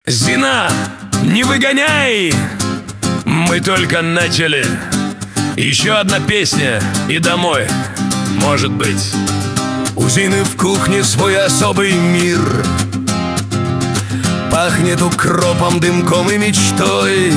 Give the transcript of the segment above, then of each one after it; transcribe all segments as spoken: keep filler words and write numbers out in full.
Зина, не выгоняй! Мы только начали. Еще одна песня и домой, может быть. У Зины в кухне свой особый мир. Пахнет укропом, дымком и мечтой.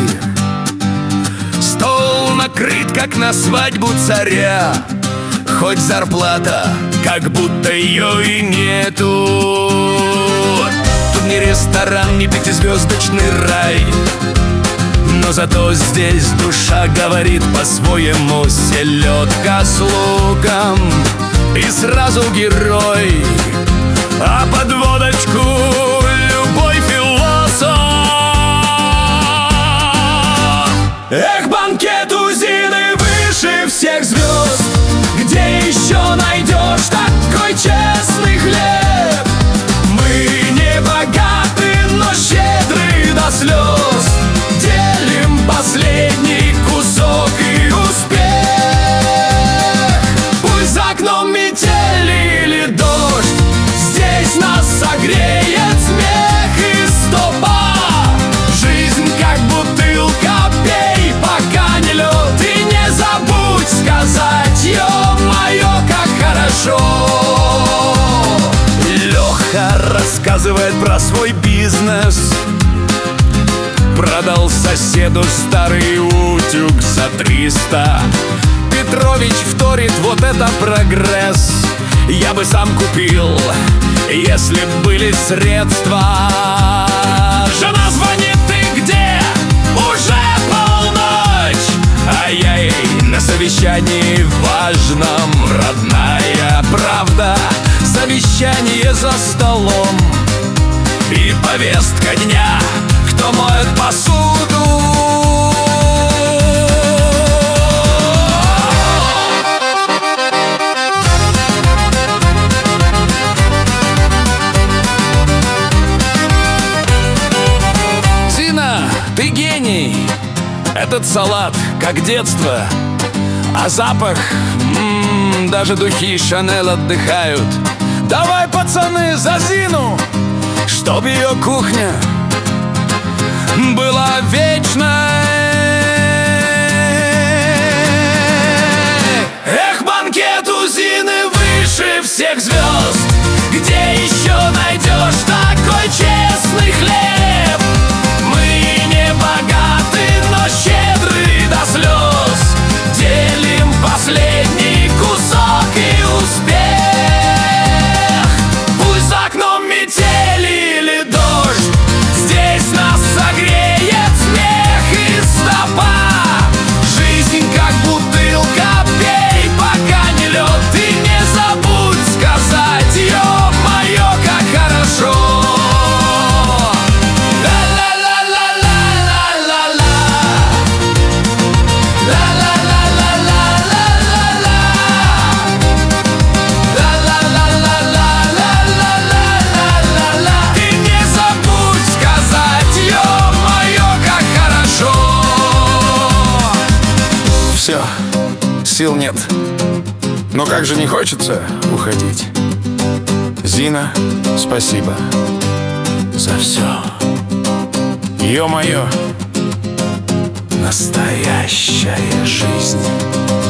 Стол накрыт, как на свадьбу царя. Хоть зарплата, как будто ее и нету. Тут не ресторан, не пятизвездочный рай, но зато здесь душа говорит по-своему. Селедка с луком и сразу герой, а под водочку любой философ. Эх, банкет у Зины выше всех звезд. Где еще найдешь такой честный хлеб? Мы не богаты, но щедры до слез. Делим последний кусок и успех. Пусть за окном метель или дождь, здесь нас согреет смех и стопа. Жизнь как бутылка, пей, пока не лед. И не забудь сказать: ё-моё, как хорошо. Леха рассказывает про свой бизнес. Продал соседу старый утюг за триста. Петрович вторит: вот это прогресс. Я бы сам купил, если б были средства. Жена звонит: ты где? Уже полночь. А я ей на совещании важном: родная правда, совещание за столом и повестка дня: кто моет посуду. Зина, ты гений. Этот салат как детство, а запах, м-м, даже духи Шанель отдыхают. Давай, пацаны, за Зину, чтоб ее кухня была вечной. Эх, банкет у Зины выше всех звезд. Где еще найдешь такой честный хлеб? Мы не богаты, но щедры до слез. Делим последний кусок и успех. Пусть за окном метель или дождь, здесь нас согреет смех и стопа. Жизнь как бутылка, пей, пока не лед. И не забудь сказать: ё-моё, как хорошо. И не забудь сказать: ё-моё, как хорошо. Все, сил нет, но как же не хочется уходить. Зина, спасибо за все. Ё-моё, настоящая жизнь.